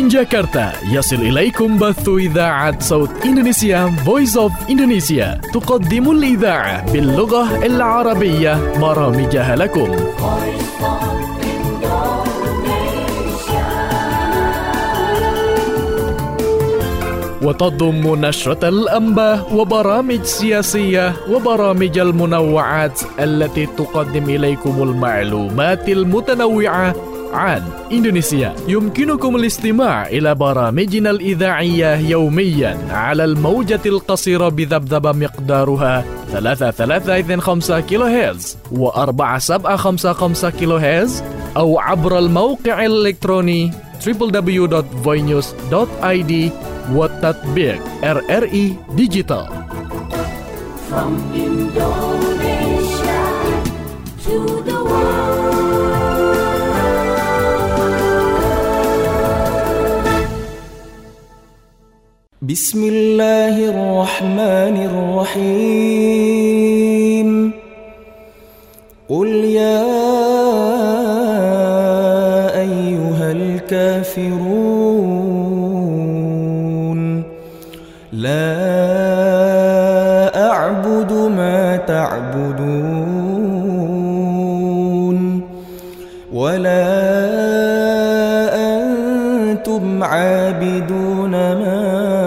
من جاكرتا يصل إليكم بث إذاعة صوت إندونيسيا Voice of Indonesia تقدم الإذاعة باللغة العربية برامجها لكم. وتضم نشرة الأنباء وبرامج سياسية وبرامج المنوعات التي تقدم إليكم المعلومات المتنوعة عن إندونيسيا. يمكنكم الاستماع إلى برامجنا الإذاعية يوميا على الموجة القصيرة بذبذبة مقدارها 3.325 كيلو هرتز و4.755 كيلو هرتز أو عبر الموقع الإلكتروني www.voinews.id وتطبيق RRI Digital. From Indonesia to the world. بسم الله الرحمن الرحيم. قل يا أيها الكافرون لا أعبد ما تعبدون ولا أنتم عابدون ما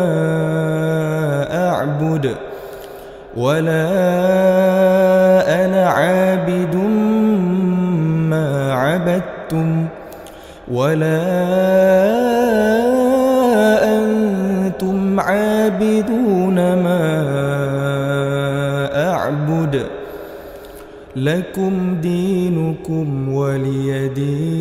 أعبد ولا أنا عابد ما عبدتم ولا أنتم عابدون ما أعبد لكم دينكم ولي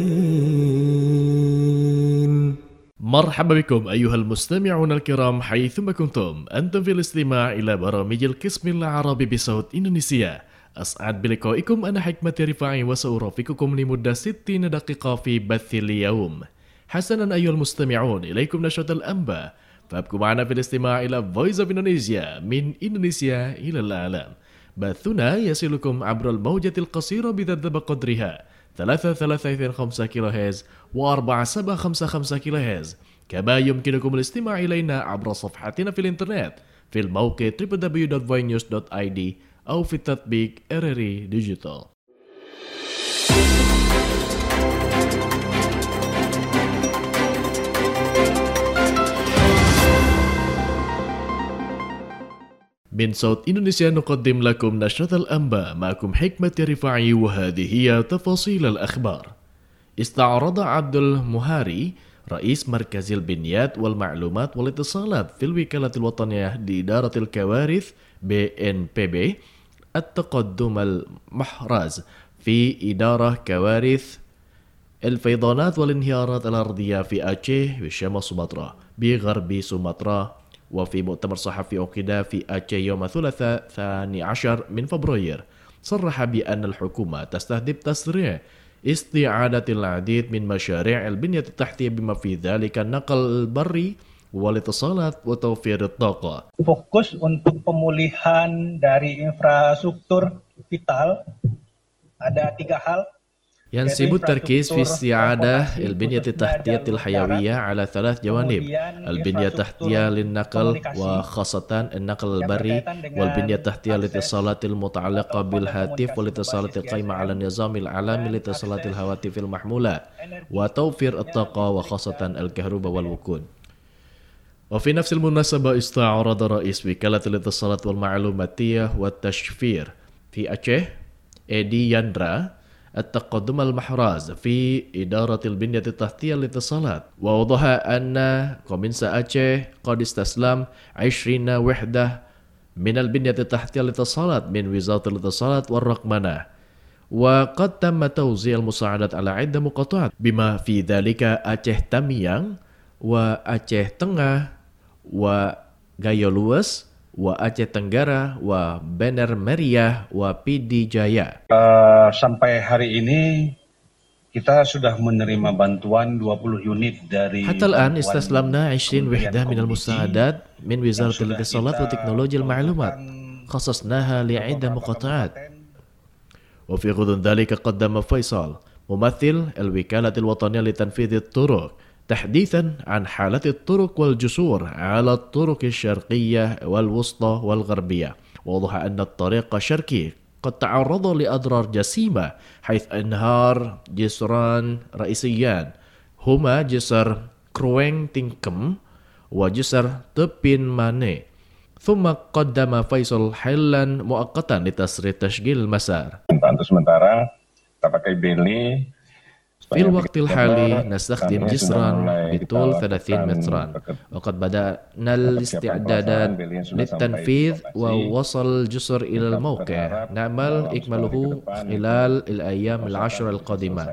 دين. مرحبا بكم أيها المستمعون الكرام حيثما كنتم. أنتم في الاستماع إلى برامج القسم العربي بصوت إندونيسيا. أسعد بلقائكم. أنا حكمة رفاعي وسأرافقكم لمدة 60 دقيقة في بث اليوم. حسنا أيها المستمعون، إليكم نشرة الأنباء، فابقوا معنا في الاستماع إلى Voice of Indonesia من إندونيسيا إلى العالم. بثنا يصلكم عبر الموجة القصيرة بذبذبة قدرها 3.325 كيلو هرتز و4.755 كيلو هرتز. كما يمكنكم الاستماع إلينا عبر صفحتنا في الإنترنت في الموقع www.voinews.id أو في تطبيق RRI Digital. من صوت إندونيسيا نقدم لكم نشرة الأنباء، معكم حكمة رفاعي، وهذه هي تفاصيل الأخبار. استعرض عبد المهاري رئيس مركز البنيات والمعلومات والاتصالات في الوكالة الوطنية لإدارة الكوارث BNPB التقدم المحرز في إدارة كوارث الفيضانات والانهيارات الأرضية في أعيه وشمال سومطرة بغرب سومطرة. وفي مؤتمر صحفي عقد في أعيه يوم الثلاثاء 12 من فبراير، صرح بأن الحكومة تستهدف تسريع استعادة العديد من مشاريع البنية التحتية بما في ذلك النقل البري والاتصالات وتوفير الطاقة. Fokus untuk pemulihan dari infrastruktur vital ada 3 hal. ينسب التركيز في استعادة البنية التحتية الحيوية على 3 جوانب: البنية التحتية للنقل وخاصة النقل البري، والبنية التحتية للاتصالات المتعلقة بالهاتف والاتصالات القائمة على النظام العالمي لاتصالات الهواتف المحمولة، وتوفير الطاقة وخاصة الكهرباء والوقود. وفي نفس المناسبة استعرض رئيس وكالة الاتصالات والمعلوماتية والتشفير في أعيه إدي ياندرا التقدم المحراز في إدارة البنية التحتية للاتصالات، ووضح أن كومينسا أعيه قد استسلم 20 وحدة من البنية التحتية للاتصالات من وزارة الاتصالات والرقمنة، وقد تم توزيع المساعدات على عدة مقاطعات بما في ذلك أعيه تاميang وأعيه Tengah وGayo Lues Aceh Tenggara, Bener Meriah, PD Jaya. Sampai hari ini kita sudah menerima bantuan 20 unit dari حتى الآن استسلمنا 20 وحدة من المساعدات من وزارة الاتصالات وتكنولوجيا المعلومات، خصصناها لعدة مقاطعات. وفي غضون ذلك قدم فيصل ممثل الوكالة الوطنية لتنفيذ الطرق تحديثا عن حالة الطرق والجسور على الطرق الشرقية والوسطى والغربية. ووضح أن الطريق الشرقي قد تعرض لأضرار جسيمة، حيث انهار جسران رئيسيان هما جسر كروينغ تينكم وجسر تبين ماني. ثم قدم فيصل حلا مؤقتا لتسريع تشغيل المسار. Sementara kita pakai beli. في الوقت الحالي نستخدم جسرا بطول 30 مترا، وقد بدأنا الاستعدادات للتنفيذ ووصل الجسر إلى الموقع، نأمل إكماله خلال الأيام 10 القادمة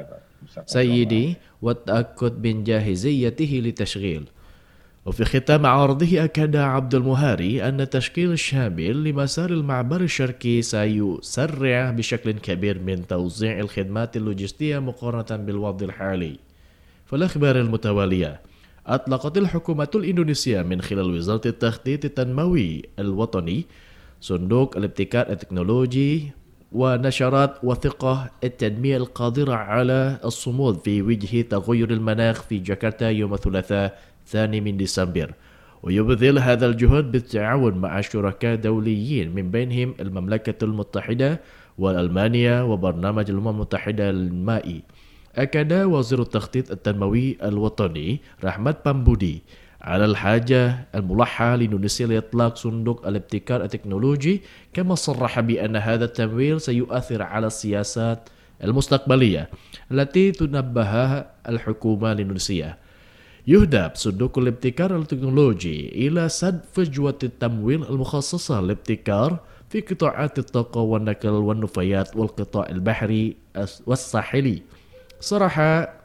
سيدي، والتأكد من جاهزيته للتشغيل. وفي ختام عرضه أكد عبد المهاري أن التشكيل الشامل لمسار المعبر الشرقي سيسرع بشكل كبير من توزيع الخدمات اللوجستية مقارنة بالوضع الحالي. في الأخبار المتوالية، أطلقت الحكومة الإندونيسية من خلال وزارة التخطيط التنموي الوطني صندوق الابتكار التكنولوجي ونشرت وثيقة التنمية القادرة على الصمود في وجه تغير المناخ في جاكرتا يوم الثلاثاء 2 ديسمبر. ويبذل هذا الجهد بالتعاون مع شركاء دوليين من بينهم المملكة المتحدة وألمانيا وبرنامج الأمم المتحدة للماء. أكد وزير التخطيط التنموي الوطني رحمت بامبودي على الحاجة الملحة لإندونيسيا لإطلاق صندوق الابتكار التكنولوجي، كما صرح بأن هذا التمويل سيؤثر على السياسات المستقبلية التي تنبهها الحكومة الإندونيسية. يهدف صندوق الابتكار التكنولوجي إلى سد فجوة التمويل المخصصة للابتكار في قطاعات الطاقة والنقل والنفايات والقطاع البحري والساحلي. صرح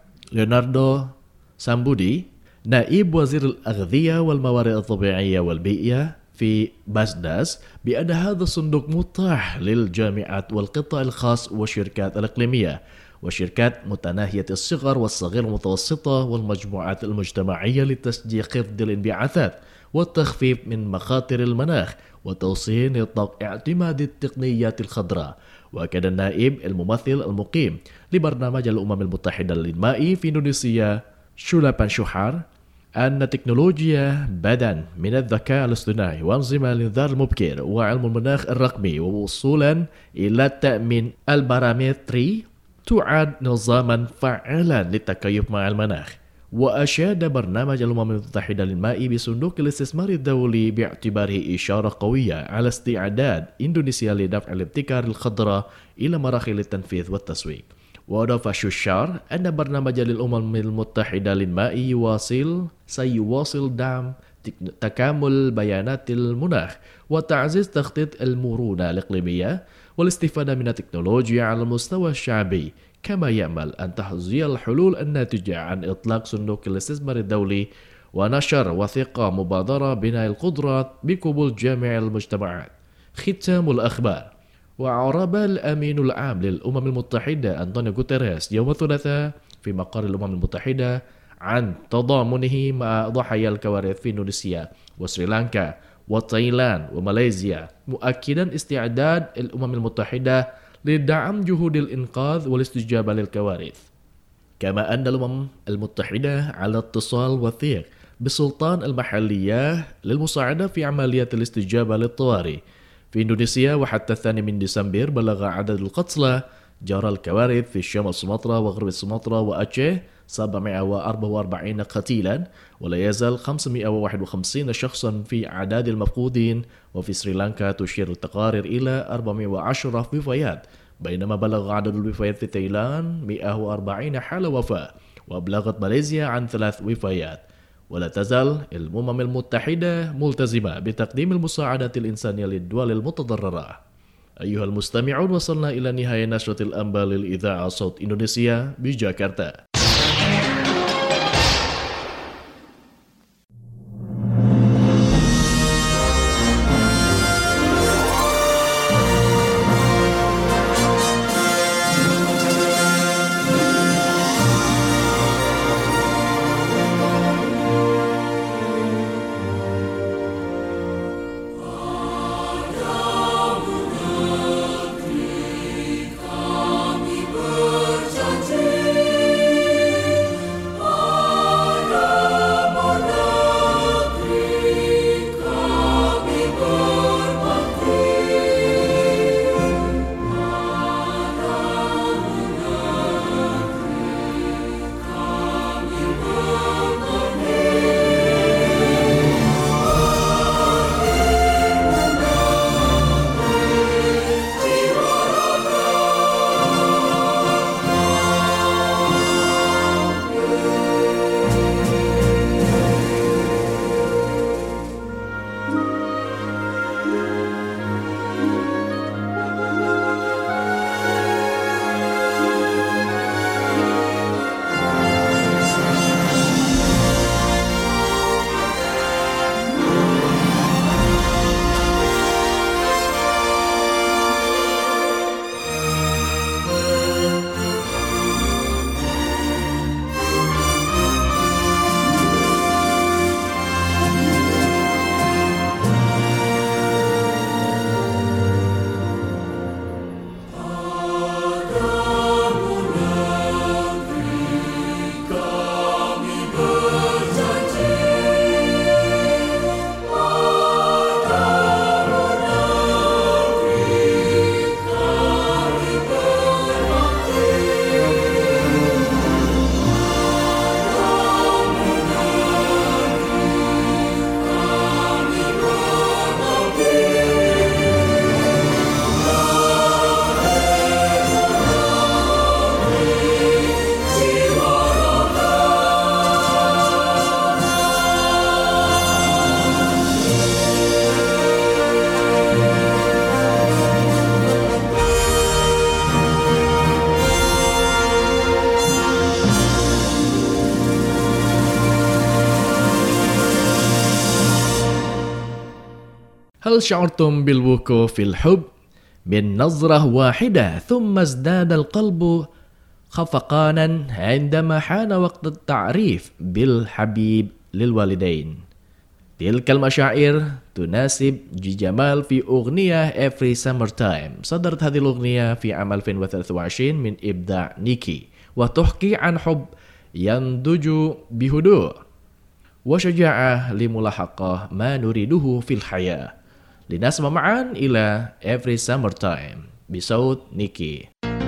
ليوناردو سامبودي نائب وزير الأغذية والموارد الطبيعية والبيئة في باسداس بأن هذا الصندوق متاح للجامعات والقطاع الخاص والشركات الإقليمية وشركات متناهية الصغر والصغير المتوسطة والمجموعات المجتمعية لتشجيع خفض الانبعاثات والتخفيف من مخاطر المناخ وتوسيع نطاق اعتماد التقنيات الخضراء. وكان النائب الممثل المقيم لبرنامج الأمم المتحدة للماء في إندونيسيا شولابان شوحار أن تكنولوجيا بدن من الذكاء الاصطناعي وأنظمة الإنذار المبكر وعلم المناخ الرقمي ووصولا إلى التأمين البارامتري تعد نظاما فعالا للتكيف مع المناخ. وأشاد برنامج الأمم المتحدة للماء بصندوق الاستثمار الدولي باعتباره إشارة قوية على استعداد إندونيسيا لدفع الابتكار الخضراء إلى مراحل التنفيذ والتسويق. وأضاف شوشار أن برنامج الأمم المتحدة للماء سيواصل دعم تكامل بيانات المناخ وتعزيز تخطيط المرونة الإقليمية والاستفادة من التكنولوجيا على المستوى الشعبي، كما يأمل أن تحظي الحلول الناتجة عن إطلاق صندوق الاستثمار الدولي ونشر وثيقة مبادرة بناء القدرات بقبول جميع المجتمعات. ختام الأخبار. وأعرب الأمين العام للأمم المتحدة أنطونيو غوتيريس يوم الثلاثاء في مقر الأمم المتحدة عن تضامنه مع ضحايا الكوارث في إندونيسيا وسريلانكا وتايلاند وماليزيا، مؤكدا استعداد الأمم المتحدة لدعم جهود الإنقاذ والاستجابة للكوارث. كما أن الأمم المتحدة على اتصال وثيق بالسلطان المحلية للمساعدة في عمليات الاستجابة للطوارئ في إندونيسيا. وحتى 2 ديسمبر بلغ عدد القتلى جرى الكوارث في شمال سومطرة وغرب سومطرة وأتشه 744 قتيلا، ولا يزال 551 شخصا في أعداد المفقودين. وفي سريلانكا تشير التقارير إلى 410 وفيات، بينما بلغ عدد الوفيات في تايلاند 140 حالة وفاة، وأبلغت ماليزيا عن 3 وفيات. ولا تزال الأمم المتحدة ملتزمة بتقديم المساعدات الإنسانية للدول المتضررة. أيها المستمعون، وصلنا إلى نهاية نشرة الأنباء للإذاعة صوت إندونيسيا بجاكرتا. هل شعرتم بالوقوع في الحب من نظرة واحدة ثم ازداد القلب خفقانا عندما حان وقت التعريف بالحبيب للوالدين؟ تلك المشاعر تناسب جمال في أغنية Every Summertime. صدرت هذه الأغنية في عام 2023 من إبداع نيكي، وتحكي عن حب ينضج بهدوء وشجاعة لملاحقة ما نريده في الحياة. لنسمع معا إلى Every Summertime بصوت نيكي.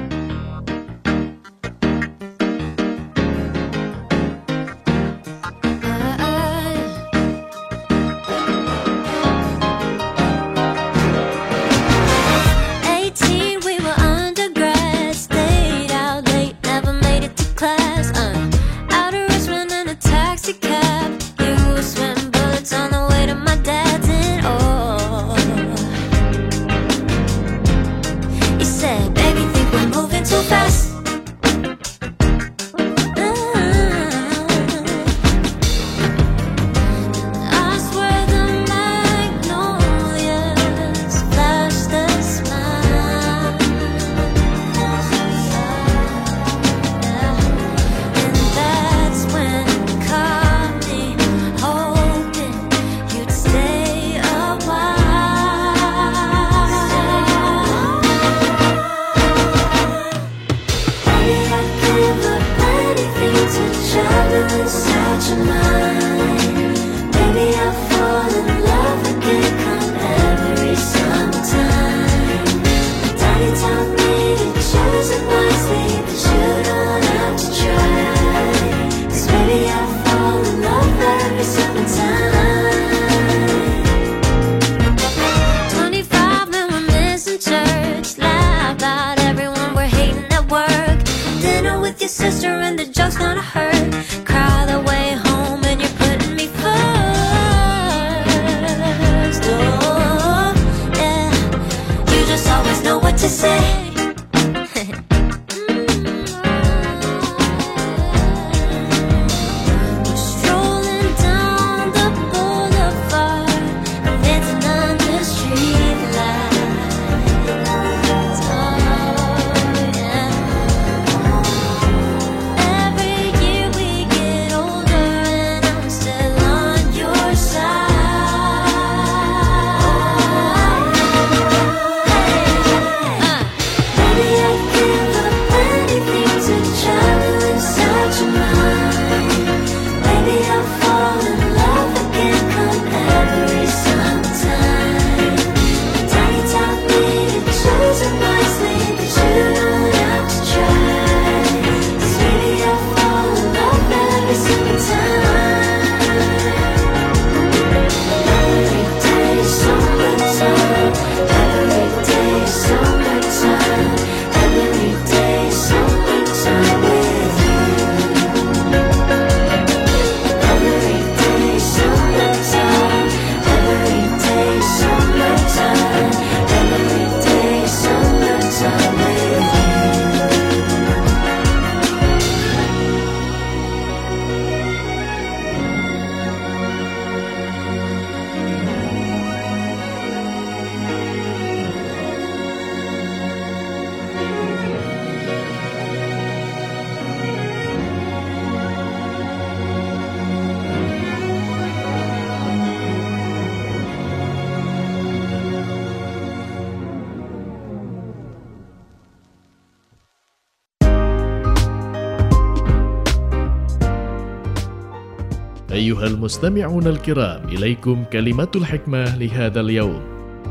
أيها المستمعون الكرام، إليكم كلمة الحكمة لهذا اليوم.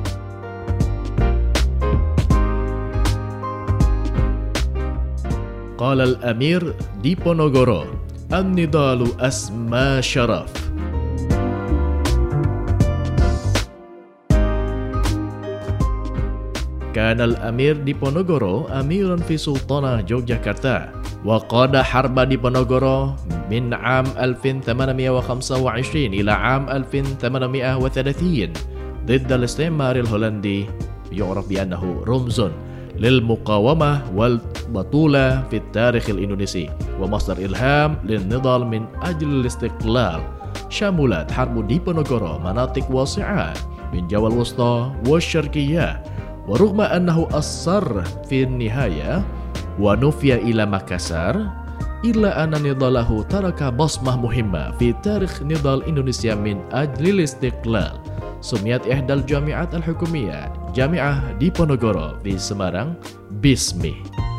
قال الأمير ديبونغورو: النضال أسمى شرف. كان الأمير ديبونغورو أميرا في سلطنة يوغياكرتا، وقاد حرب ديبونغورو من عام 1825 إلى عام 1830 ضد الاستعمار الهولندي، يعرف بأنه رمز للمقاومة والبطولة في التاريخ الإندونيسي ومصدر إلهام للنضال من أجل الاستقلال. شملت حرب ديبونغورو مناطق واسعة من جوا الوسطى والشرقية. ورغم أنه أصر في النهاية ونفي إلى مكاسر، إلا أن نضاله ترك بصمة مهمة في تاريخ نضال إندونيسيا من أجل الاستقلال. سميت إحدى الجامعات الحكومية جامعة Diponegoro في Semarang باسمه.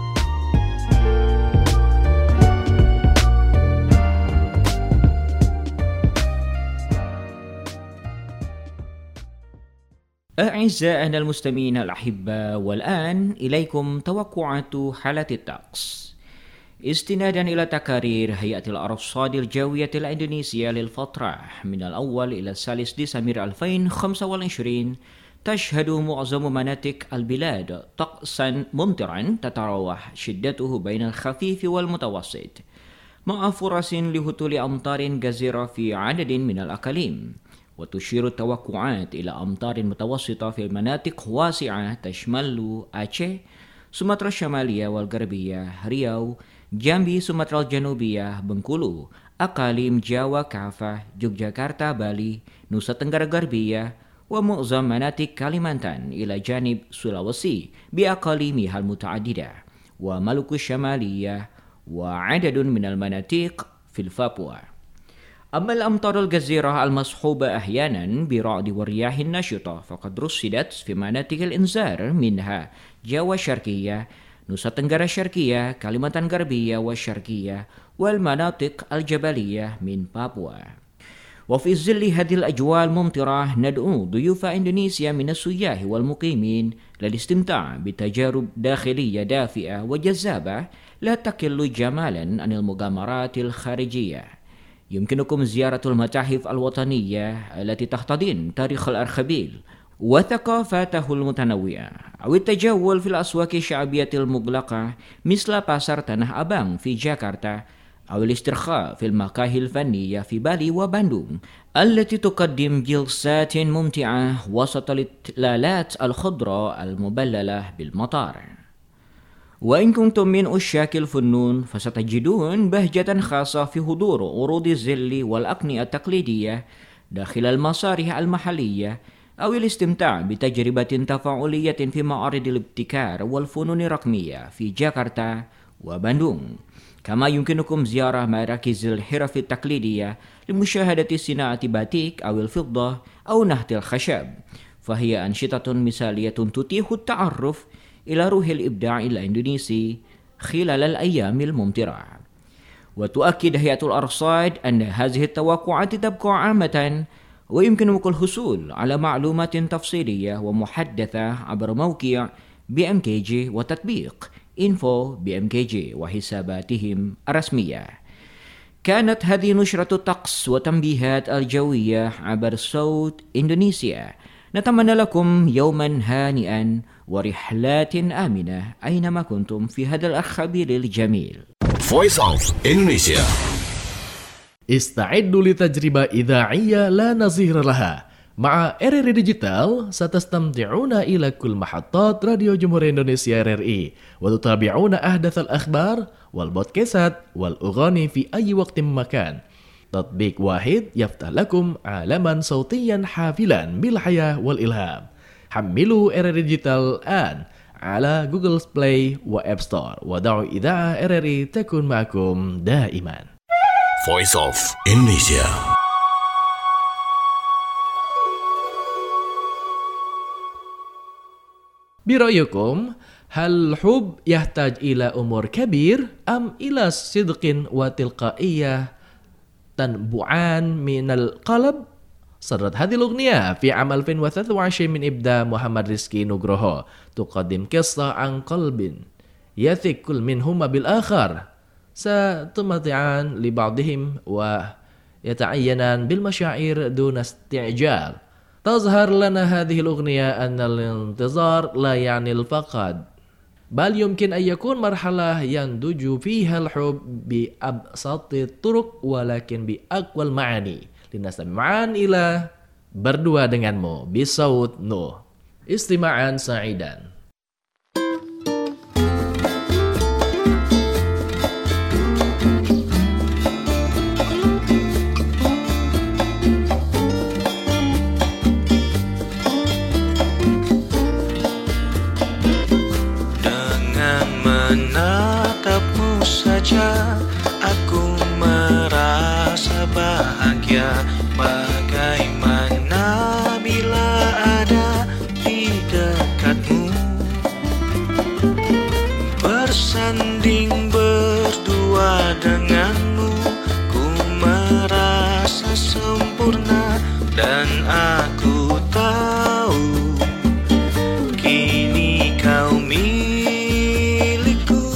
أعزائنا المستمعين الأحبة، والآن إليكم توقعات حالة الطقس. استنادا إلى تقارير هيئة الأرصاد الجوية الإندونيسية للفترة من الأول إلى الثالث ديسمبر 2025، تشهد معظم مناطق البلاد طقسا ممطرا تتراوح شدته بين الخفيف والمتوسط، مع فرص لهطول أمطار غزيرة في عدد من الأقاليم. وتشير التوقعات إلى أمطار متوسطة في مناطق واسعة تشمل أعشى، سومترا الشمالية والغربية، ريau، جامبي، سومترا الجنوبية، بengkulu، أقاليم جاوا كافة، يوغياكارتا، بالي، نوسا تنggara غربية، ومعظم مناطق كاليمانتان إلى جانب سولاوسي بأقاليمها المتعددة، ومالوكو الشمالية، وعدد من المناطق في البابوا. أما الأمطار الغزيرة المصحوبة أحيانا برعد والرياح النشطة فقد رصدت في مناطق الإنذار، منها جاوا الشرقية، نوسا تنggara الشرقية، كاليمانتان الغربية والشرقية، والمناطق الجبلية من بابوا. وفي ظل هذه الأجواء الممطرة، ندعو ضيوف إندونيسيا من السياح والمقيمين للاستمتاع بتجارب داخلية دافئة وجذابة لا تقل جمالا عن المغامرات الخارجية. يمكنكم زيارة المتاحف الوطنية التي تحتضن تاريخ الأرخبيل وثقافته المتنوعة، أو التجول في الأسواق الشعبية المغلقة مثل باسار تانah abang في جاكرتا، أو الاسترخاء في المقاهي الفنية في بالي وباندونغ التي تقدم جلسات ممتعة وسط التلالات الخضراء المبللة بالمطار. وإن كنتم من عشاق الفنون فستجدون بهجة خاصة في حضور عروض الظل والأقنية التقليدية داخل المسارح المحلية، أو الاستمتاع بتجربة تفاعلية في معارض الابتكار والفنون الرقمية في جاكرتا وباندونغ. كما يمكنكم زيارة مراكز الحرف التقليدية لمشاهدة صناعة باتيك أو الفضة أو نحت الخشب، فهي أنشطة مثالية تتيح التعرف إلى روح الإبداع الإندونيسي خلال الأيام الممطرة. وتؤكد هيئة الأرصاد أن هذه التوقعات تبقى عامة، ويمكنكم الحصول على معلومات تفصيلية ومحدثة عبر موقع BMKG وتطبيق info BMKG وحساباتهم الرسمية. كانت هذه نشرة الطقس وتنبيهات الجوية عبر صوت إندونيسيا. نتمنى لكم يوما هانئا ورحلات آمنة أينما كنتم في هذا الأرخبيل الجميل. Voice of Indonesia. استعدوا لتجربة إذاعية لا نظير لها. مع RRI ديجيتال ستستمتعون إلى كل محطات راديو جمهورية إندونيسيا RRI، وتتابعون أحدث الأخبار والبودكاست والأغاني في أي وقت مكان. تطبيق واحد يفتح لكم عالما صوتيا حافلا بالحياة والإلهام. حملوا RRI ديجيتال الآن على جوجل بلاي وأب ستور، ودعوا إذاعة RRI تكون معكم دائما. Voice of Indonesia. برأيكم هل الحب يحتاج إلى أمور كبير أم إلى صدق وتلقائية تنبعان من القلب؟ صدرت هذه الأغنية في عام 2023 من إبداع محمد رزقي نوغروهو، تقدم قصة عن قلب يثق كل منهما بالآخر، ستمتعان لبعضهم ويتعينان بالمشاعر دون استعجال. تظهر لنا هذه الأغنية أن الانتظار لا يعني الفقد، بل يمكن أن يكون مرحلة ينضج فيها الحب بأبسط الطرق ولكن بأقوى المعاني. لنستمع معا إلى Berdua Denganmu بصوت نوح. استماعا سعيدا. saja aku merasa bahagia. Bagaimana bila ada di dekatmu, bersanding berdua denganmu, ku merasa sempurna dan aku tahu kini kau milikku.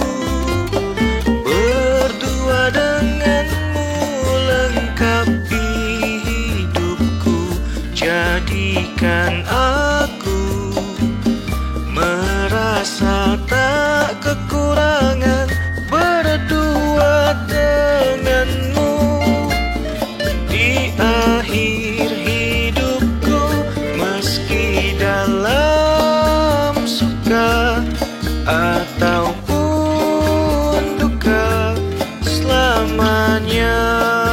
Berdua denganmu lengkapi hidupku, jadikan aku merasa tak kekurangan. Berdua denganmu di akhir hidupku, meski dalam suka ataupun duka selamanya.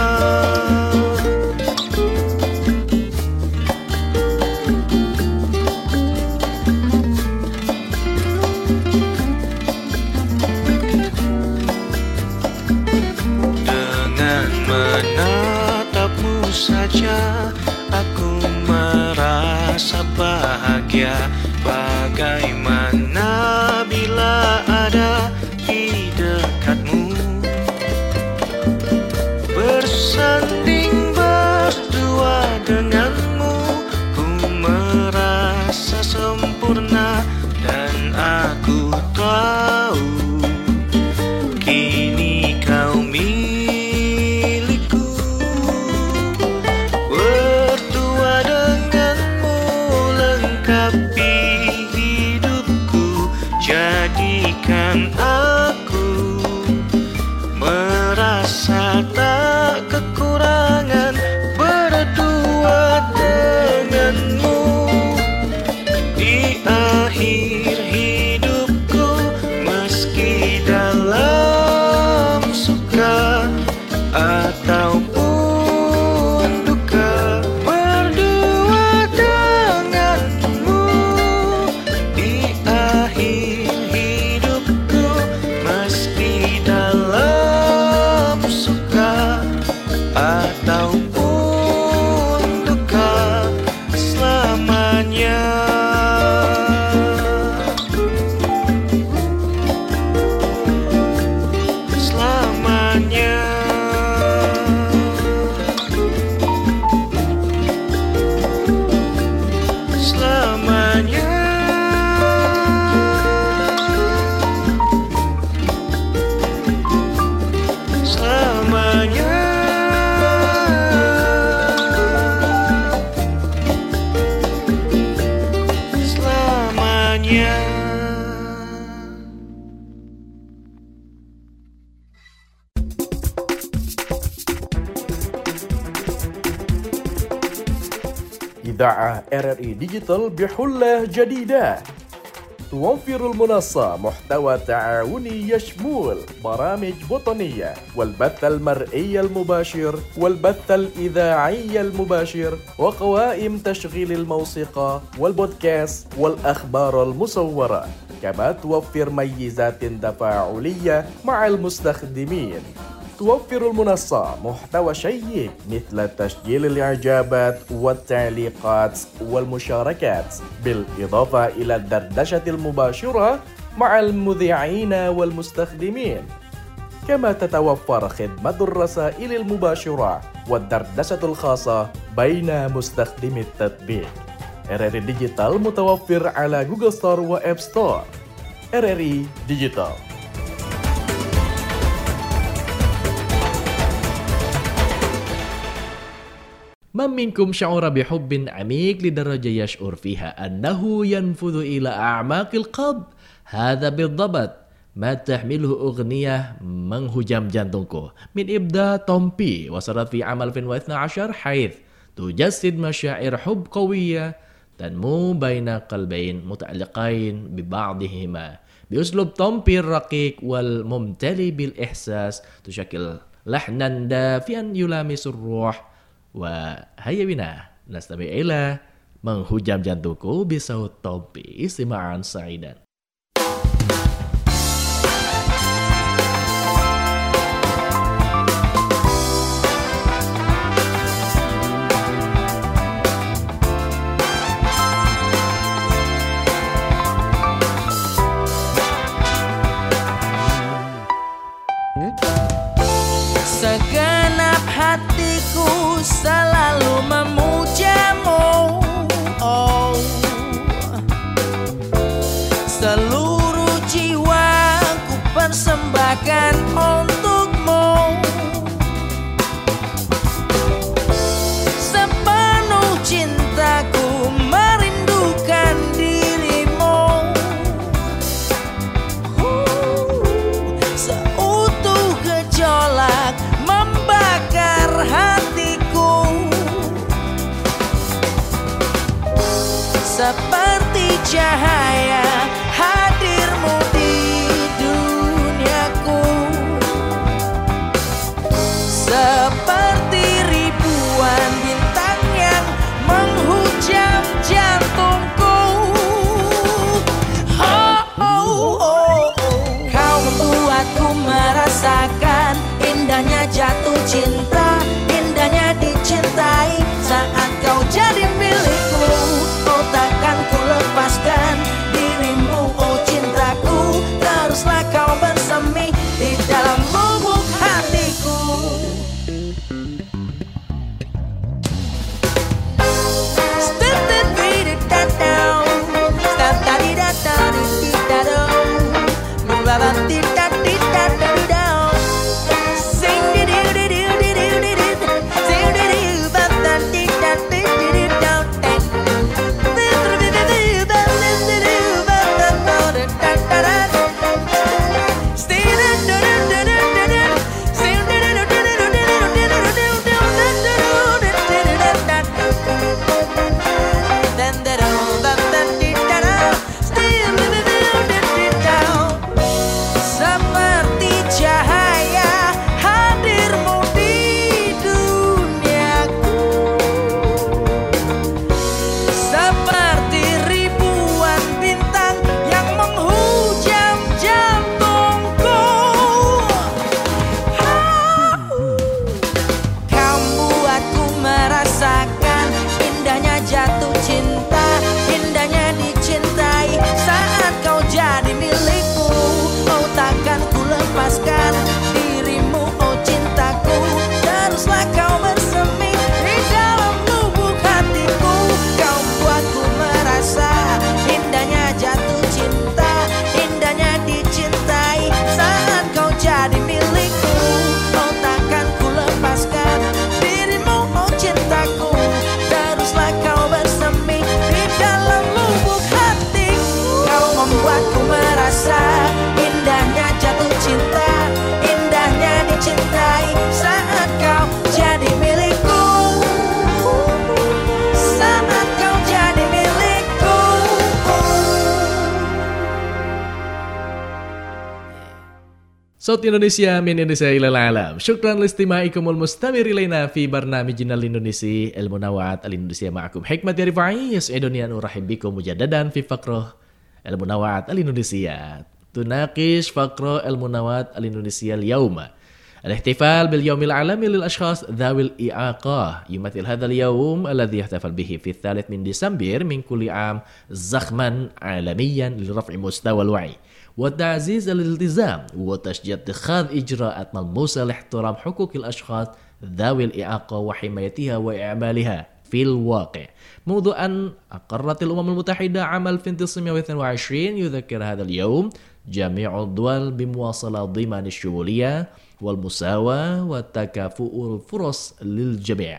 Dengan menatapmu saja aku merasa bahagia. Bagaimana bila ada di dekatmu, bersanding berdua denganmu, ku merasa sempurna dan aku tahu kini kau milikku. Berdua denganmu lengkapi hidupku, jadikan aku merasa tak kekurangan. Berdua denganmu di akhir hidupku, meski dalam suka ataupun duka. Berdua denganmu di akhir hidupku, meski dalam suka ataupun duka selamanya. Selamanya. Selamanya. Selamanya. Selamanya. إذاعة RRI ديجيتال بحلة جديدة توفر المنصة محتوى تعاوني يشمل برامج وطنية والبث المرئي المباشر والبث الإذاعي المباشر وقوائم تشغيل الموسيقى والبودكاست والأخبار المصورة. كما توفر ميزات تفاعلية مع المستخدمين. توفر المنصة محتوى شيق مثل تسجيل الإعجابات والتعليقات والمشاركات، بالإضافة إلى الدردشة المباشرة مع المذيعين والمستخدمين. كما تتوفر خدمة الرسائل المباشرة والدردشة الخاصة بين مستخدمي التطبيق. RRI Digital متوفر على جوجل ستور وآب ستور. RRI Digital. من منكم شعر بحب عميق لدرجة يشعر فيها أنه ينفذ إلى أعماق القلب؟ هذا بالضبط ما تحمله أغنية منهجم جانتونكو من إبداع تومبي، وصلت في عام 2012 حيث تجسد مشاعر حب قوية تنمو بين قلبين متعلقين ببعضهما. بأسلوب تومبي الرقيق والممتلئ بالإحساس تشكل لحنا دافئا يلامس الروح. وهيا بنا نستمع إلى منهجم جانتونكو بصوت تومبي. استماعا سعيدا. Seluruh jiwa ku persembahkan untukmu. Sepenuh cintaku merindukan dirimu. Seutuh gejolak membakar hatiku. Seperti cahaya hadirmu di duniaku. Seperti ribuan bintang yang menghujam jantungku. Oh, oh, oh, oh. Kau membuatku merasakan indahnya jatuh cinta, indahnya dicintai saat kau jadi milikku. Oh, takkan ku lepaskan dirimu, oh cintaku. Teruslah kau bersemi di dalam lubuk hatiku. Seperti cahaya hadirmu di duniaku. Seperti ribuan bintang yang menghujam jantungku. Kau buatku merasakan indahnya jatuh cinta, indahnya dicintai saat kau jadi milikku. Oh, takkan ku lepaskan dirimu, oh cintaku. Teruslah kau bersemi di dalam lubuk hatiku. Kau buatku merasa indahnya jatuh cinta, indahnya dicintai saat kau jadi milikku. Oh, takkan ku lepaskan dirimu, oh cintaku. Teruslah kau bersemi di dalam lubuk hatiku. Kau membuatku merasa indahnya jatuh cinta, indahnya dicintai saat kau jadi milikku. Saat kau jadi milikku. صوت إندونيسيا من إندونيسيا إلى العالم. شكرا لاستماعكم المستمر إلينا في برنامجنا الإندونيسي المنوعات الإندونيسية. معكم حكمة رفاعي. يسعدني أن أرحب بكم مجددا في فقرة المنوعات الإندونيسية. تناقش فقرة المنوعات الإندونيسية اليوم الاحتفال باليوم العالمي للأشخاص ذوي الإعاقة. يمثل هذا اليوم الذي يحتفل به في 3 من ديسمبر من كل عام زخما عالميا لرفع مستوى الوعي وتعزيز الالتزام وتشجيع اتخاذ إجراءات ملموسة لاحترام حقوق الأشخاص ذوي الإعاقة وحمايتها وإعمالها في الواقع. منذ أن أقرت الأمم المتحدة عام 1922 يذكر هذا اليوم جميع الدول بمواصلة ضمان الشمولية والمساواة وتكافؤ الفرص للجميع.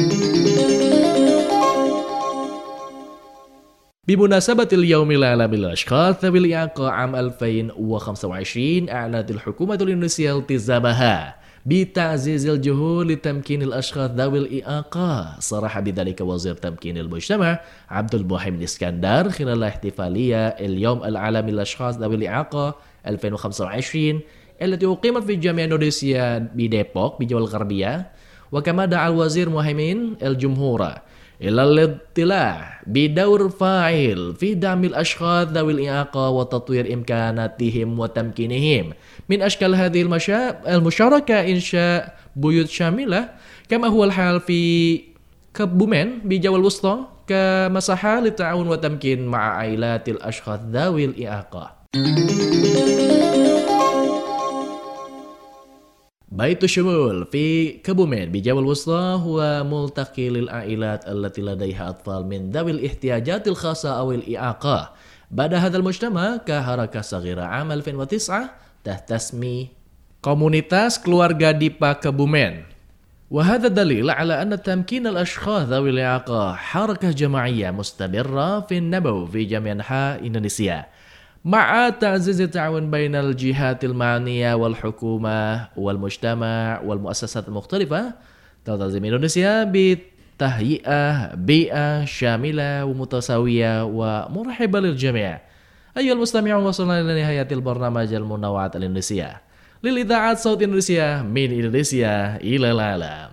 بمناسبة اليوم العالمي للأشخاص ذوي الإعاقة عام 2025 أعلنت الحكومة الإندونيسية التزامها بتعزيز الجهود لتمكين الأشخاص ذوي الإعاقة. صرح بذلك وزير تمكين المجتمع عبد المحمد اسكندر خلال احتفالية اليوم العالمي للأشخاص ذوي الإعاقة 2025 التي أقيمت في جامعة إندونيسيا بديبوك بجبل الغربية. وكما دعا الوزير مهيمن الجمهور إلى الاطلاع بدور فاعل في دعم الأشخاص ذوي الإعاقة وتطوير إمكاناتهم وتمكينهم. من أشكال هذه المشاركة إنشاء بيوت شاملة كما هو الحال في كبومين بجبل الوسطى كمساحة للتعاون وتمكين مع عائلات الأشخاص ذوي الإعاقة. بيت الشمول في كبومين بجبل الوسطى هو ملتقي للعائلات التي لديها أطفال من ذوي الاحتياجات الخاصة أو الإعاقة بعد هذا المجتمع كحركة صغيرة عام 2009 تحت اسم Komunitas Keluarga Dipa Kebumen. وهذا دليل على أن تمكين الأشخاص ذوي الإعاقة حركة جماعية مستمرة في النمو في جميع أنحاء إندونيسيا مع تعزيز التعاون بين الجهات المعنية والحكومة والمجتمع والمؤسسات المختلفة. تلتزم إندونيسيا بتهيئة بيئة شاملة ومتساوية ومرحبة للجميع. أيها المستمعون، وصلنا إلى نهاية البرنامج المنوعات الإندونيسية للإذاعة صوت إندونيسيا من إندونيسيا إلى العالم.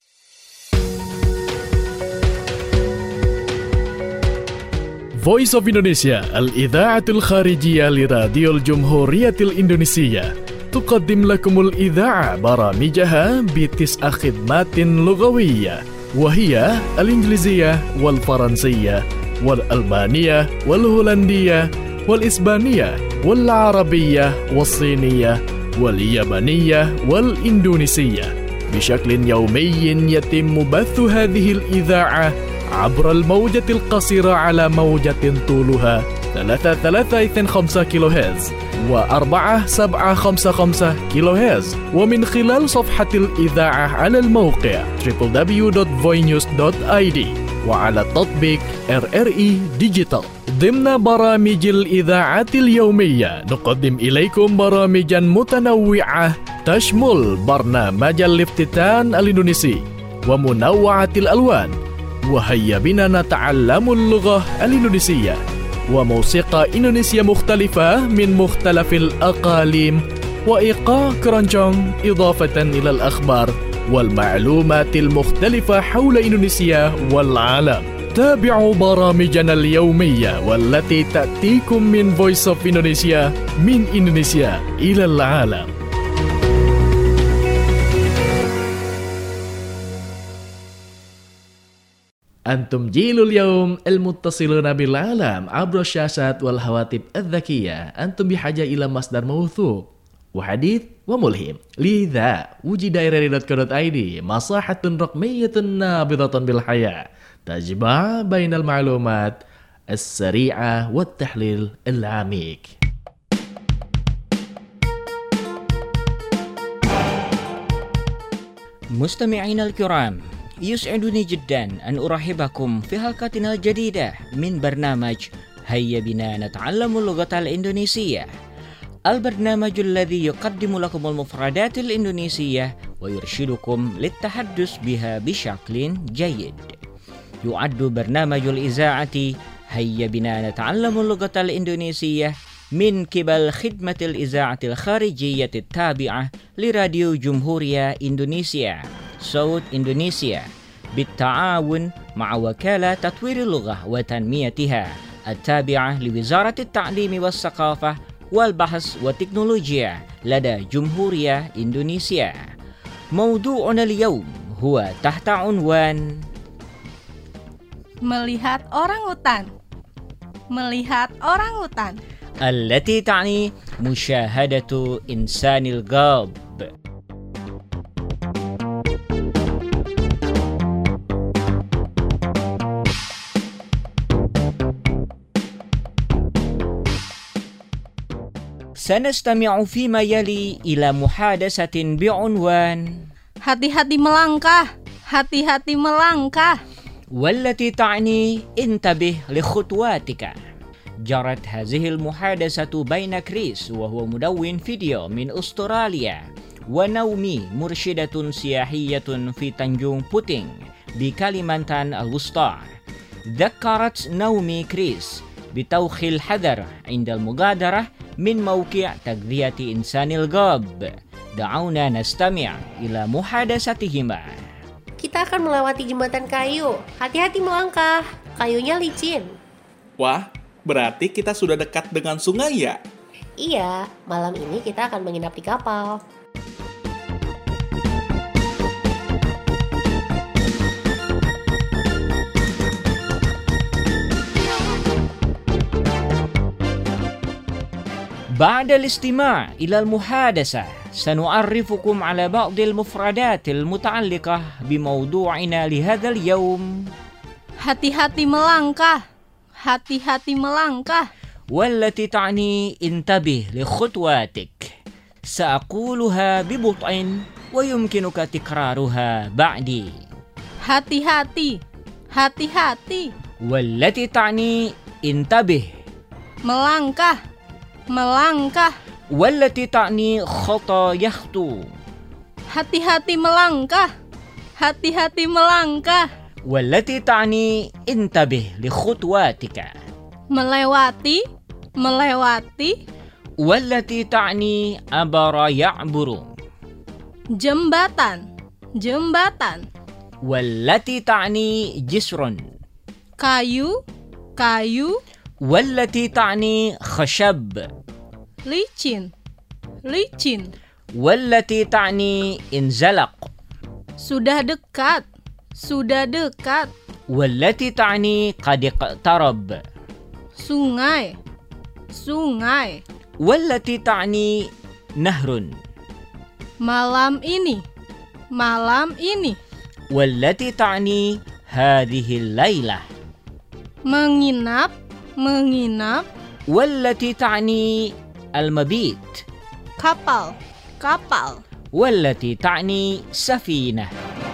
Voice of Indonesia الإذاعة الخارجية لراديو الجمهورية الإندونيسية تقدم لكم الإذاعة برامجها ب9 خدمات لغوية، وهي الإنجليزية والفرنسية والألمانية والهولندية والإسبانية والعربية والصينية واليابانية والإندونيسية. بشكل يومي يتم بث هذه الإذاعة عبر الموجة القصيرة على موجة طولها 3325 كيلو هرتز و4755 كيلو هرتز، ومن خلال صفحة الإذاعة على الموقع www.voinews.id وعلى التطبيق RRI Digital. ضمن برامج الإذاعة اليومية نقدم إليكم برامجا متنوعة تشمل برنامج الافتتان الإندونيسي ومنوعة الألوان، وهيا بنا نتعلم اللغة الإندونيسية، وموسيقى إندونيسية مختلفة من مختلف الأقاليم، وإيقاع كرانجونج، إضافة إلى الأخبار والمعلومات المختلفة حول إندونيسيا والعالم. تابعوا برامجنا اليومية والتي تأتيكم من Voice of Indonesia من إندونيسيا إلى العالم. أنتم جيل اليوم المتصلون بالعالم عبر الشاشات والهواتف الذكية. أنتم بحاجة إلى مصدر موثوق وحديث وملهم. لذا وجد rri.co.id مصاحة رقمية نابضة بالحياة تجمع بين المعلومات السريعة والتحليل العميق. مستمعينا الكرام، يسعدني جدا أن أرحبكم في حلقتنا الجديدة من برنامج هيا بنا نتعلم اللغة الإندونيسية، البرنامج الذي يقدم لكم المفردات الإندونيسية ويرشدكم للتحدث بها بشكل جيد. يعد برنامج الإذاعة هيا بنا نتعلم اللغة الإندونيسية من قبل خدمة الإذاعة الخارجية التابعة لراديو جمهورية إندونيسيا صوت إندونيسيا بالتعاون مع وكالة تطوير اللغة وتنميتها التابعة لوزارة التعليم والثقافة والبحث والتكنولوجيا لدى جمهورية إندونيسيا. موضوعنا اليوم هو تحت عنوان melihat orangutan. Melihat orangutan. التي تعني مشاهدة إنسان الغاب. سنستمع فيما يلي إلى محادثة بعنوان hati-hati melangkah. Hati-hati melangkah. والتي تعني انتبه لخطواتك. جرت هذه المحادثة بين كريس وهو مدون فيديو من أستراليا ونومي مرشدة سياحية في تنجون بوتينغ بكاليمانتان الوسطى. ذكرت نومي كريس بتوخي الحذر عند المغادرة من موقع تغذية إنسان الغاب. دعونا نستمع إلى محادثتهما. Kita akan melewati jembatan kayu. Hati-hati melangkah. Kayunya licin. Wah, berarti kita sudah dekat dengan sungai ya? Iya, malam ini kita akan menginap di kapal. بعد الاستماع إلى المحادثة سنعرفكم على بعض المفردات المتعلقة بموضوعنا لهذا اليوم. Hati-hati melangkah. Hati-hati melangkah. والتي تعني انتبه لخطواتك. سأقولها ببطء ويمكنك تكرارها بعدي. Hati-hati, hati-hati. والتي تعني انتبه. Melangkah, melangkah. والتي تعني خطى يخطو. Hati-hati melangkah, hati-hati melangkah. والتي تعني انتبه لخطواتك. Melewati, melewati. والتي تعني عبر يعبر. Jembatan, jembatan. والتي تعني جسر. Kayu, kayu. والتي تعني خشب. Licin, licin. والتي تعني انزلق. Sudah dekat, sudah dekat. والتي تعني قد اقترب. Sungai, sungai. والتي تعني نهر. Malam ini, malam ini. والتي تعني هذه الليلة. Menginap, menginap. والتي تعني المبيت. Kapal, kapal. والتي تعني سفينة.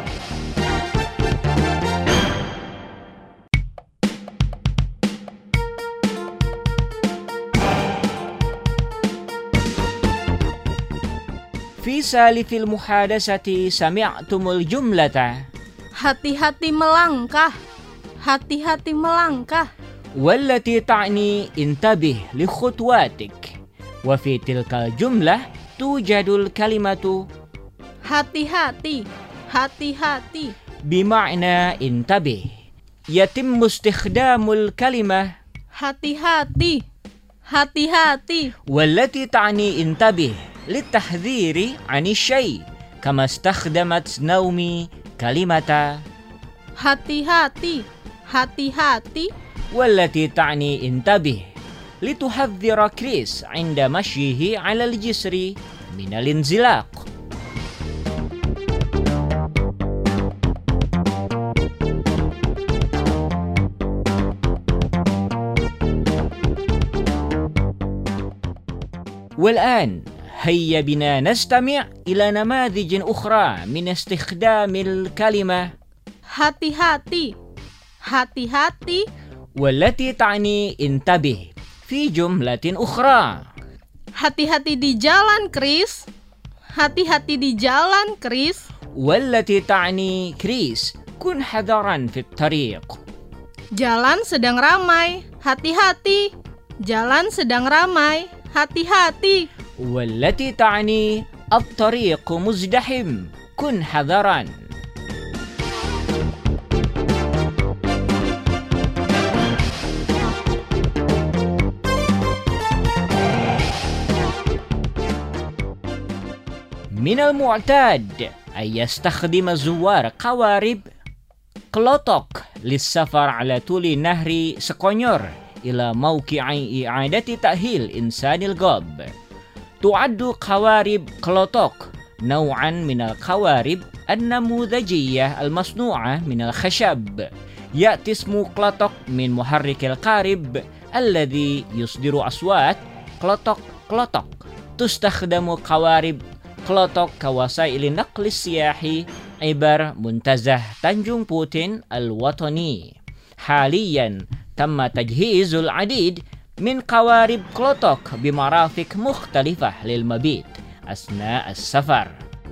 في سالف المحادثة سمعتم الجملة Hati-hati melangkah, hati-hati melangkah. والتي تعني انتبه لخطواتك. وفي تلك الجملة توجد الكلمة hati-hati, hati-hati. بمعنى انتبه. يتم استخدام الكلمة hati-hati, hati-hati. والتي تعني انتبه للتحذير عن الشيء، كما استخدمت نومي كلمة hati-hati, hati-hati. والتي تعني انتبه لتحذر كريس عند مشيه على الجسر من الانزلاق. والآن هيا بنا نستمع إلى نماذج أخرى من استخدام الكلمة hati-hati, hati-hati. والتي تعني انتبه في جملة أخرى. Hati-hati di jalan, Chris. Hati-hati di jalan, Chris. والتي تعني كريس كن حذرا في الطريق. Jalan sedang ramai, hati-hati. Jalan sedang ramai, hati-hati. والتي تعني الطريق مزدحم كن حذرا. من المعتاد أن يستخدم الزوار قوارب كلوتوك للسفر على طول نهر سكونيور إلى موقع إعادة تأهيل إنسان الغاب. تعد قوارب كلوتوك نوعا من القوارب النموذجية المصنوعة من الخشب. يأتي اسم كلوتوك من محرك القارب الذي يصدر أصوات كلوتوك كلوتوك. تستخدم قوارب كلوتوك كوسائل النقل السياحي عبر منتزه تنجون بوتين الوطني. حاليا تم تجهيز العديد من قوارب كلوتوك بمرافق مختلفة للمبيت أثناء السفر.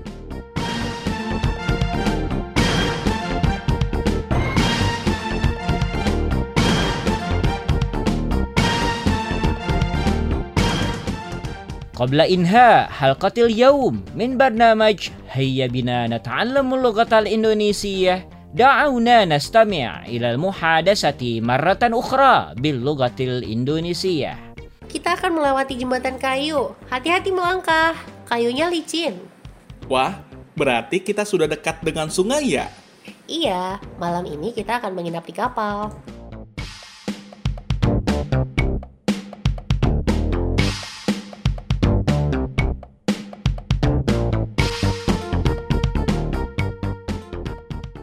قبل إنهاء حلقة اليوم من برنامج هيا بنا نتعلم اللغة الإندونيسية، دعونا نستمع إلى المحادثة مرة أخرى باللغة الإندونيسية. Kita akan melewati jembatan kayu. Hati-hati melangkah. Kayunya licin. Wah, berarti kita sudah dekat dengan sungai ya? Iya, malam ini kita akan menginap di kapal.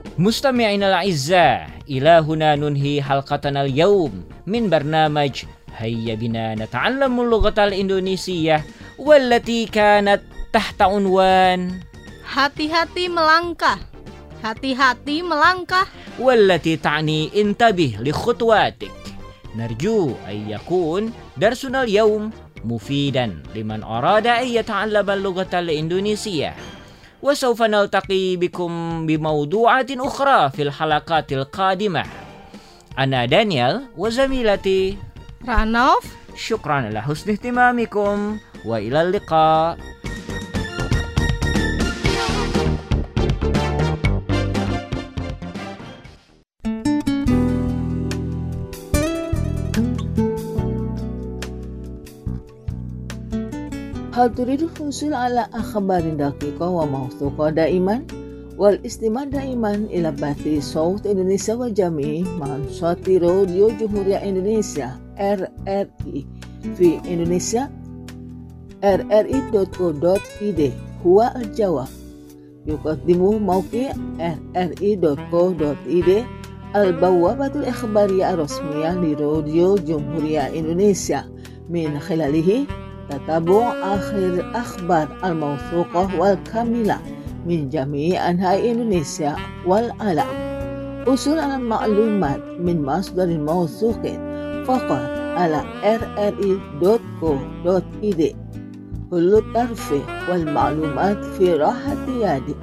مستمعينا الأعزاء، إلى هنا ننهي حلقتنا اليوم من برنامج هيا بنا نتعلم اللغة الإندونيسية والتي كانت تحت عنوان hati-hati melangkah, hati-hati melangkah, والتي تعني انتبه لخطواتك. نرجو أن يكون درسنا اليوم مفيدا لمن أراد أن يتعلم اللغة الإندونيسية، وسوف نلتقي بكم بموضوعات أخرى في الحلقات القادمة. أنا دانيال وزميلتي Ranov. شكرا على حسن اهتمامكم وإلى اللقاء. هل تريد الحصول على أخبار دقيقة وموثوقة دائما؟ والاستماع دائما إلى بث صوت إندونيسيا والجميع مع صوت راديو جمهورية إندونيسيا RRI في إندونيسيا rri.co.id هو الجواب. يقدم موقع rri.co.id البوابة الإخبارية الرسمية لراديو جمهورية إندونيسيا، من خلاله تتابع آخر أخبار الموثوقة والكاملة من جميع أنحاء إندونيسيا والعالم. حصول على المعلومات من مصدر موثوق فقط على rri.co.id. كل الترفيه والمعلومات في راحة يدك.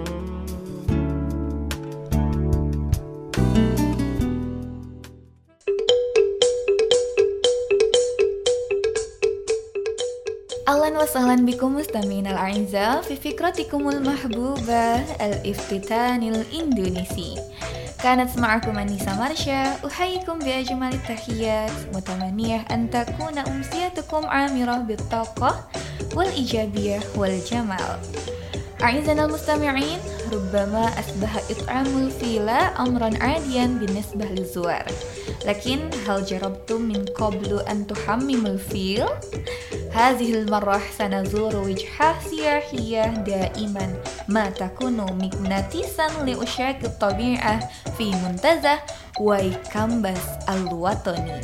أهلا وسهلا بكم مستمعين الأعزاء في فكرتكم المحبوبة الافتتان الإندونيسي. كانت معكم أنيسة مرشا، أحييكم بأجمل التحيات، متمنية أن تكون أمسيتكم عامرة بالطاقة والإيجابية والجمال. أعزائنا المستمعين، ربما أصبح إطعام الفيلة أمرا عاديا بالنسبة للزوار، لكن هل جربتم من قبل أن تحمموا الفيل؟ هذه المرة سنزور وجهة سياحية دائما ما تكون مغناطيسا لعشاق الطبيعة في منتزه وايكامبس الوطني.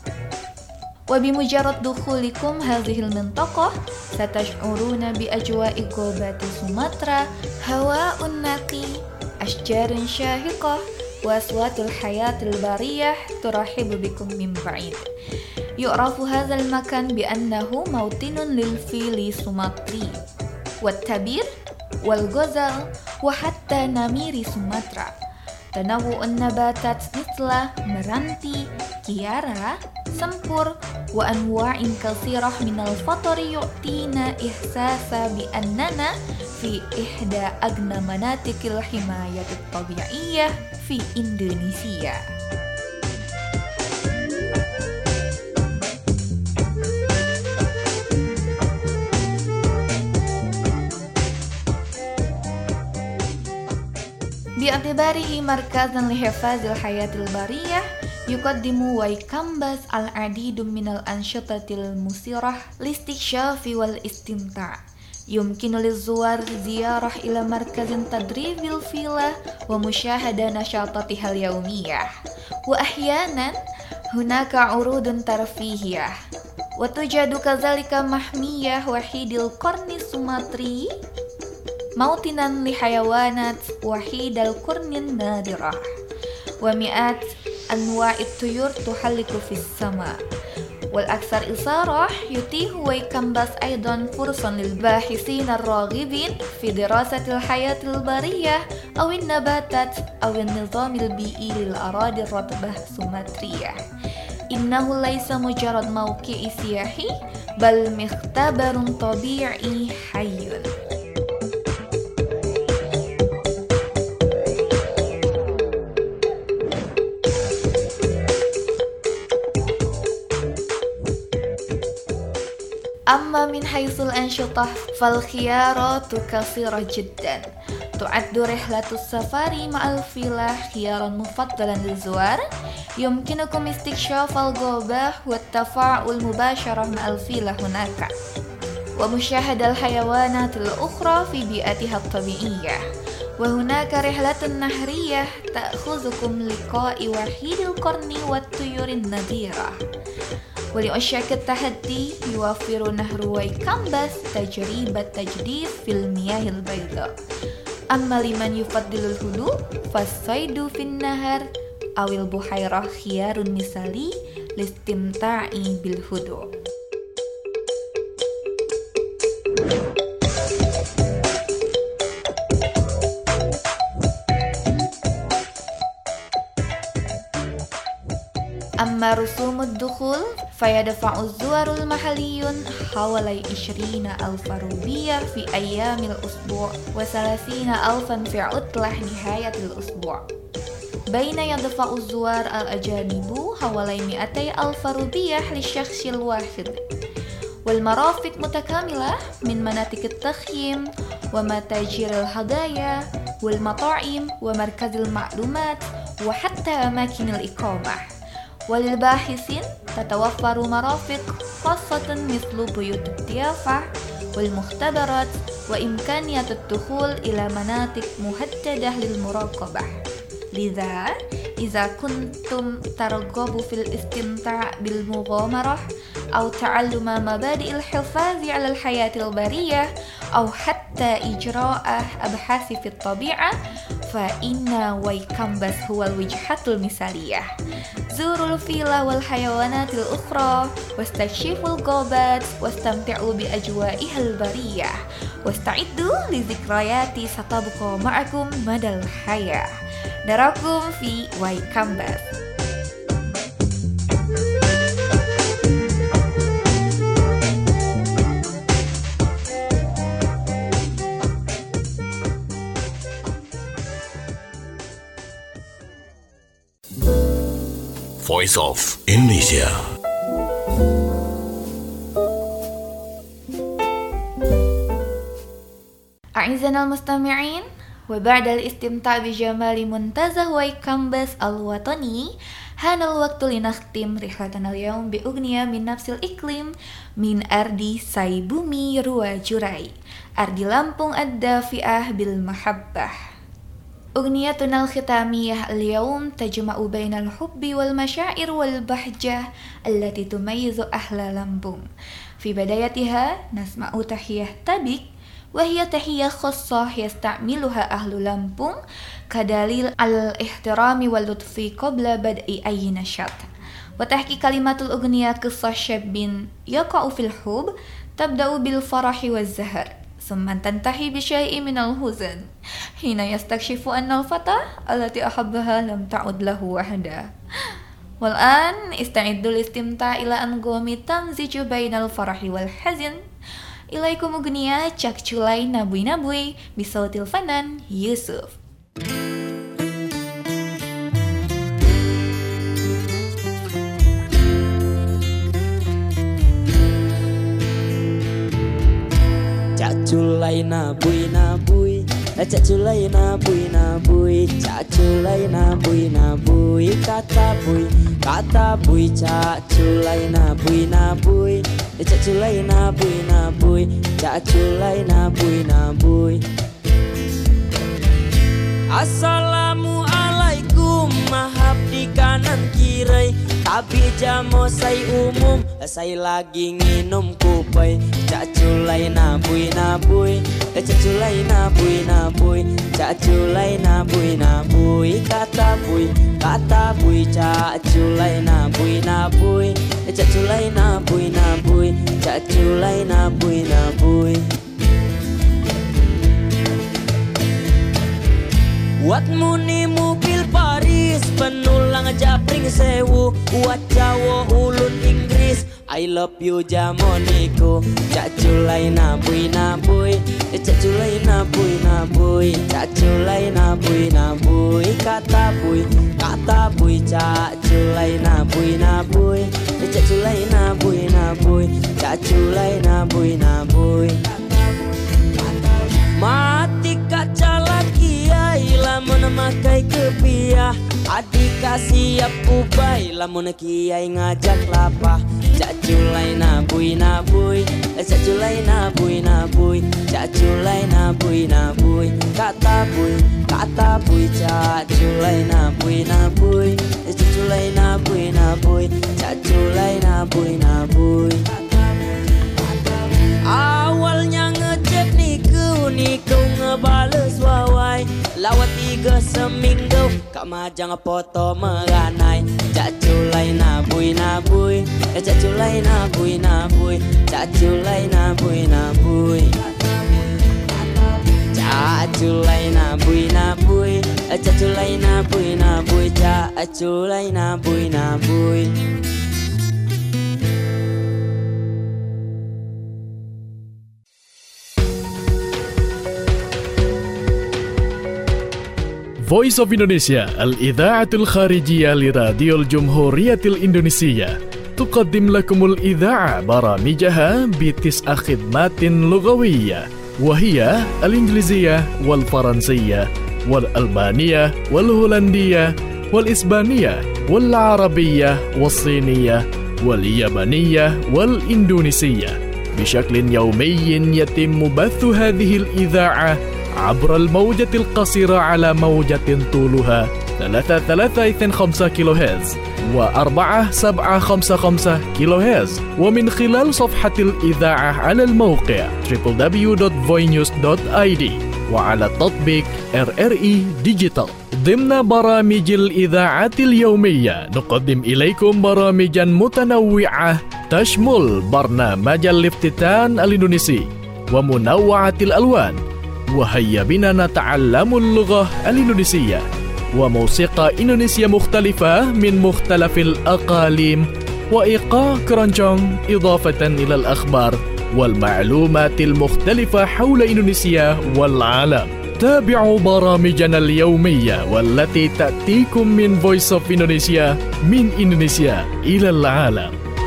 وبمجرد دخولكم هذه المنطقة ستشعرون بأجواء غابات سومطرة، هواء نقي، أشجار شاهقة، وأصوات الحياة البرية ترحب بكم من بعيد. يعرف هذا المكان بأنه موطن للفيل السومطري والتبير والغزال وحتى نمير سومطرة. تنوع النباتات مثل مرانتي، كيارا، سمبور، وأنواع كثيرة من الفطر يعطينا إحساسا بأننا في إحدى أغنى مناطق الحماية الطبيعية في إندونيسيا. باعتباره مركزا لحفاظ الحياة البرية، يقدم وايكامبس العديد من الأنشطة المثيرة للاستكشاف والاستمتاع. يمكن للزوار زيارة إلى مركز تدريب الفيلة ومشاهدة نشاطاتها اليومية، وأحيانا هناك عروض ترفيهية. وتوجد كذلك محمية وحيد القرن السومطري، موطنا لحيوانات وحيد القرن النادرة، ومئات أنواع الطيور تحلق في السماء. والأكثر إثارة، يتيح وايكامبس أيضا فرصا للباحثين الراغبين في دراسة الحياة البرية أو النباتات أو النظام البيئي للأراضي الرطبة السومطرية. إنه ليس مجرد موقع سياحي، بل مختبر طبيعي حي. أما من حيث الأنشطة فالخيارات كثيرة جدا. تعد رحلة السفاري مع الفيلة خيارا مفضلا للزوار. يمكنكم استكشاف الغابة والتفاعل مباشرة مع الفيلة هناك، ومشاهدة الحيوانات الأخرى في بيئتها الطبيعية. وهناك رحلة نهرية تأخذكم لقاء وحيد القرن والطيور النادرة. ولعشاق التحدي يوفر نهر ويكامبس تجربة تجديد في المياه البيضاء. أما لمن يفضل الهدوء فالصيد في النهر أو البحيرة خيار مثالي لاستمتاع بالهدوء. أما رسوم الدخول فيدفع الزوار المحليون حوالي 20,000 روبية في أيام الأسبوع و30,000 في عطلة نهاية الأسبوع، بين يدفع الزوار الأجانب حوالي 200,000 روبية للشخص الواحد. والمرافق متكاملة من مناطق التخييم ومتاجر الهدايا والمطاعم ومركز المعلومات وحتى أماكن الإقامة. وللباحثين تتوفر مرافق خاصة مثل بيوت الضيافة والمختبرات وإمكانية الدخول إلى مناطق مهددة للمراقبة. لذا إذا كنتم ترغبوا في الاستمتاع بالمغامرة أو تعلم مبادئ الحفاظ على الحياة البرية أو حتى إجراء أبحاث في الطبيعة فإن ويكامبس هو الوجهة المثالية. زوروا الفيلا والحيوانات الأخرى واستكشفوا الغابات واستمتعوا بأجوائها البرية واستعدوا لذكريات ستبقى معكم مدى الحياة. نراكم في ويكامبس. Voice of Indonesia. أعزائنا المستمعين، وبعد الاستمتاع بجمال منتزه ويكامبس الوطني حان الوقت لنختم رحلتنا اليوم بأغنية من نفس الإقليم من أرض سايبومي روا جوراي، أرض لامبونغ الدافئة بالمحبة. أغنيتنا الختامية اليوم تجمع بين الحب والمشاعر والبهجة التي تميز أهل لامبونغ. في بدايتها نسمع تحية تبيك، وهي تحية خاصة يستعملها أهل لامبونغ كدليل على الاحترام واللطف قبل بدء أي نشاط. وتحكي كلمات الأغنية قصة شاب يقع في الحب تبدأ بالفرح والزهر ثم تنتهي بشيء من الحزن حين يستكشف أن الفتاة التي أحبها لم تعد له وحده. والآن استعدوا للاستمتاع إلى أنغام تمزج بين الفرح والحزن. إليكم أغنية Cakculai Nabui Nabui بصوت الفنان يوسف. Cakculai nabui nabui, cakculai nabui nabui, cakculai nabui nabui, kata bui, cakculai nabui nabui, cakculai nabui nabui, cakculai nabui nabui. Assalamualaikum, mahab di kanan kiri, tapi jamo say umum, say lagi nginum kupai. Cakculai nabui nabui, cakculai nabui nabui, cakculai nabui nabui, kata bui, cakculai nabui nabui, cakculai nabui nabui, cakculai nabui nabui. Wat muni mobil Paris, penulang japring sewu, wat Jawa ulun Inggris, I love you jamoniku. Cakculai nabui nabui, cakculai nabui nabui, cakculai nabui nabui, kata bui, cakculai nabui nabui, cakculai nabui nabui, cakculai nabui nabui. Mati kaca laki ai, lamun makai kepiah, adika siap ubai, lamun kiai ngajak lapah. Cakculai nabui nabui, cakculai nabui nabui, cakculai nabui nabui, kata bui, cakculai nabui nabui, cakculai caculai nabui, caculai nabui. Awalnya ngecek niku ngebales wawai. Lawat 3 seminggu Kak Majang foto meranai. Caculai nabui, caculai nabui, caculai nabui. Caculai nabui, caculai nabui, caculai nabui. Voice of Indonesia الإذاعة الخارجية لراديو الجمهورية الإندونيسية تقدم لكم الإذاعة برامجها ب9 خدمات لغوية وهي الإنجليزية والفرنسية والألبانية والهولندية والإسبانية والعربية والصينية واليابانية والإندونيسية بشكل يومي. يتم بث هذه الإذاعة عبر الموجة القصيرة على موجة طولها 3.325 كيلو هرتز و4.755 كيلو هرتز، ومن خلال صفحة الإذاعة على الموقع www.voinews.id وعلى التطبيق RRI Digital. ضمن برامج الإذاعة اليومية نقدم إليكم برامجا متنوعة تشمل برنامج الافتتان الإندونيسي ومنوعة الألوان، وهيا بنا نتعلم اللغة الإندونيسية، وموسيقى إندونيسية مختلفة من مختلف الأقاليم، وإيقاع كرانشونغ، إضافة إلى الأخبار والمعلومات المختلفة حول إندونيسيا والعالم. تابعوا برامجنا اليومية والتي تأتيكم من Voice of Indonesia من إندونيسيا إلى العالم.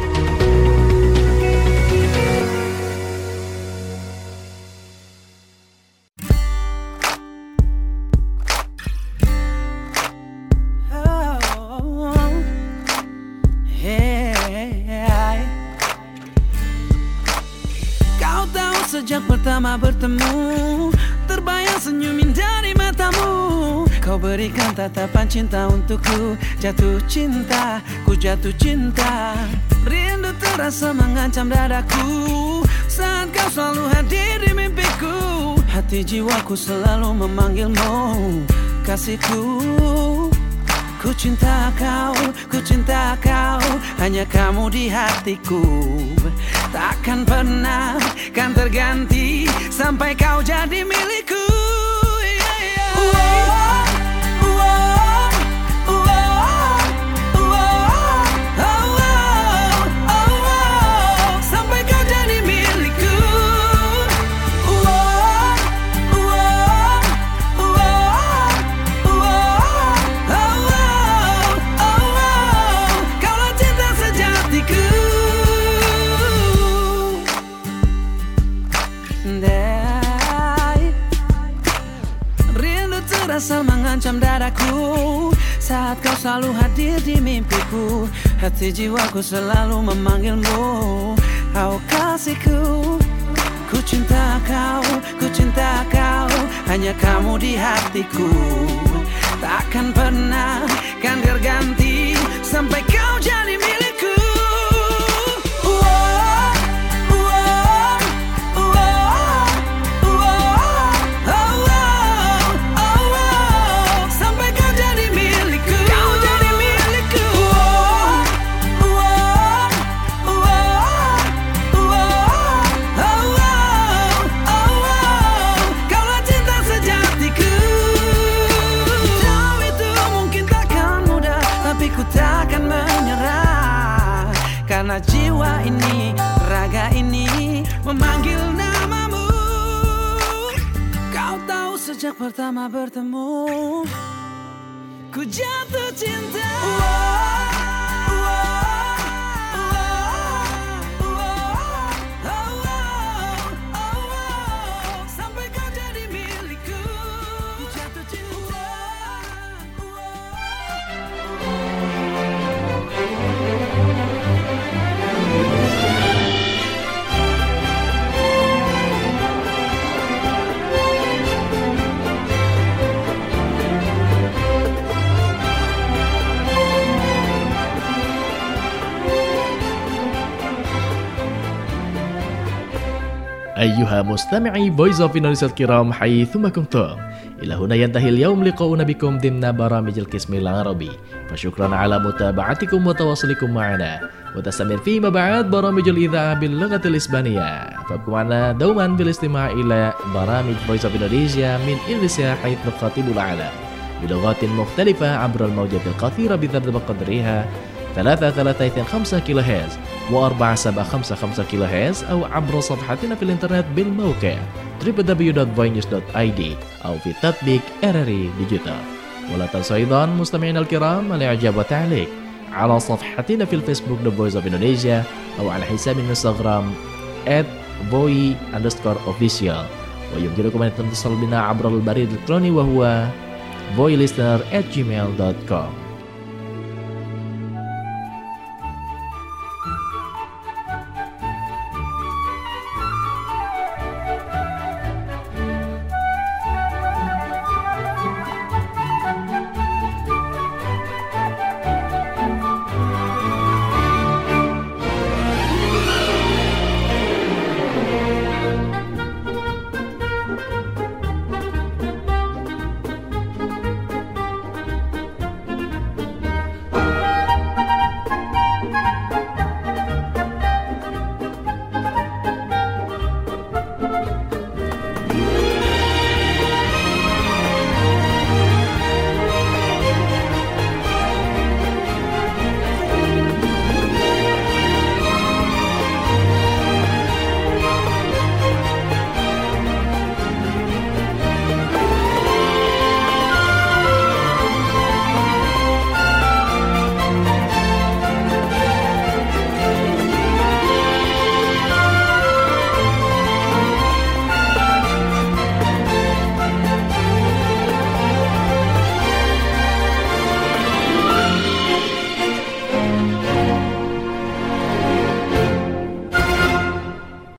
Sejak pertama bertemu, terbayang senyumin dari matamu. Kau berikan tatapan cinta untukku. Jatuh cinta, ku jatuh cinta. Rindu terasa mengancam dadaku saat kau selalu hadir di mimpiku. Hati jiwaku selalu memanggilmu, kasihku. Ku cinta kau, hanya kamu di hatiku. Takkan pernah kan terganti sampai kau jadi milikku. Sampai kau jadi milikku. Kaulah cinta sejatiku. Rindu terasa mengancam dadaku saat kau selalu hadir di mimpiku. Hati jiwaku selalu memanggilmu, oh kasihku. Ku cinta kau, hanya kamu di hatiku. Takkan pernah kan terganti sampai kau jadi milikku. Karena jiwa ini, raga ini memanggil namamu. Kau tahu sejak pertama bertemu, ku jatuh cinta. Sampai kau jadi milikku, ku jatuh cinta. أيها مستمعي Voice of Indonesia الكرام حيثما كنتم، إلى هنا ينتهي اليوم لقاؤنا بكم ضمن برامج القسم العربي، فشكرا على متابعتكم وتواصلكم معنا، وتستمر فيما بعد برامج الإذاعة باللغة الإسبانية، فابقوا معنا دوما بالاستماع إلى برامج Voice of Indonesia من إندونيسيا حيث نخاطب العالم بلغات مختلفة عبر الموجات القصيرة بترتيب قدرها 335 كيلو هرتز و4755 كيلو هرتز أو عبر صفحتنا في الإنترنت بالموقع www.voinews.id أو في تطبيق RRI ديجيتال. ولا تنسوا أيضا مستمعينا الكرام الإعجاب والتعليق على صفحتنا في الفيسبوك The Voice of Indonesia أو على حساب الانستغرام @voi_official. ويمكنكم أن تتصلوا بنا عبر البريد الإلكتروني وهو voilistener@gmail.com.